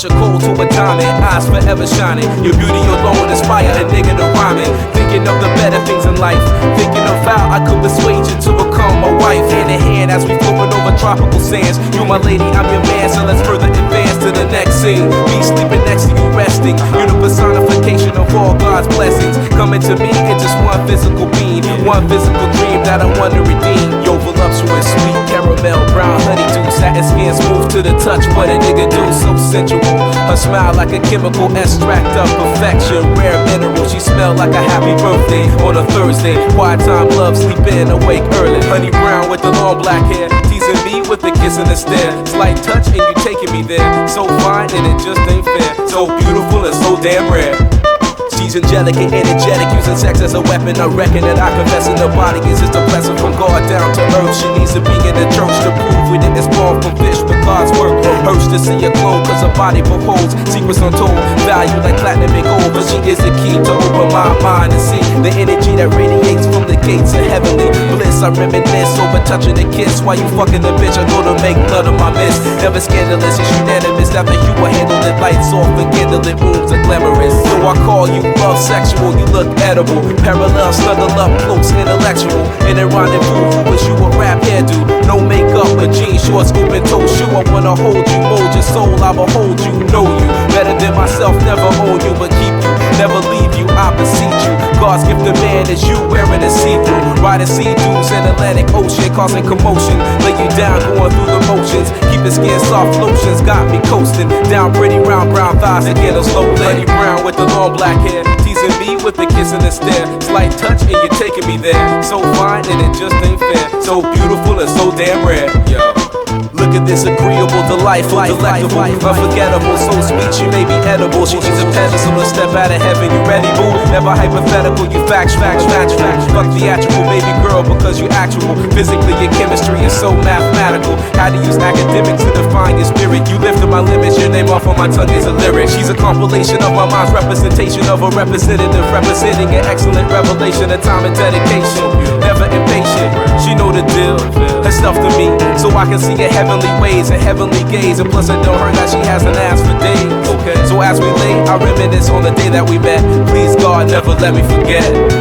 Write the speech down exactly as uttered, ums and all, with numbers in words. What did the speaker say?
Crush a cold to a diamond, eyes forever shining. Your beauty alone inspire a nigga to rhyming. Thinking of the better things in life, thinking of how I could persuade you to become my wife. Hand in hand as we floating over tropical sands. You my lady, I'm your man, so let's further advance to the next scene. Me sleeping next to you resting. You're the personification of all God's blessings. Coming to me in just one physical being, one physical dream that I want to redeem. Yo, voluptuous, sweet caramel, brown honeydew, satin skin smooth to the touch. What a nigga do, so sensual. Her smile like a chemical extract of perfection. Rare mineral, she smell like a happy birthday on a Thursday. Quiet time, love, sleep in, awake early. Honey brown with the long black hair, teasing me with the kiss and the stare. Slight touch and you taking me there. So fine and it just ain't fair. So beautiful and so damn rare. She's angelic and energetic, using sex as a weapon. I reckon that I confess in the body is just a blessing from God down to earth. She needs to be in the church to prove we didn't spawn from fish, but God's work. Hurts to see her glow, cause her body beholds secrets untold, value like platinum and gold. But she is the key to open my mind and see the energy that radiates from the gates of heavenly bliss. I reminisce over touching a kiss while you fucking the bitch. I go to make blood of my miss. Never scandalous, it's unanimous. After you will handle it, lights off and candlelit rooms are glamorous. So I call you love sexual, you look edible. Parallel, snuggle up close, intellectual. In a rendezvous, who wish you a rap hairdo? No makeup, but jeans, short, scoop and toe shoe. I wanna hold you, mold your soul, I will hold you, know you better than myself, never own you, but keep you, never leave you, I beseech you. God's gift to man is you wearing a see-through, riding sea-dews in Atlantic Ocean, causing commotion. Lay you down, going through the motions. Keep the skin soft, lotions got me coasting. Down pretty round brown thighs again, a slow lady brown with the long black hair, teasing me with the kiss and the stare. Slight touch and you're taking me there. So fine and it just ain't fair. So beautiful and so damn rare. Yo. Look at this agreeable, delightful, delectable, unforgettable, so sweet she may be edible. She needs a pedestal to step out of heaven. You ready, boo? Never hypothetical, you facts, facts, facts, facts. Fuck theatrical, baby girl, because you actual. Physically, your chemistry is so mathematical. How to use academics to define your spirit. You lifted my limits, your name off on my tongue is a lyric. She's a compilation of my mind's representation of a representative, representing an excellent revelation of time and dedication. Never impatient, she know the deal. Herself to me, so I can see her heavenly ways and heavenly gaze. And plus I know her that she hasn't asked for days. Okay, so as we lay, I reminisce on the day that we met. Please God, never let me forget.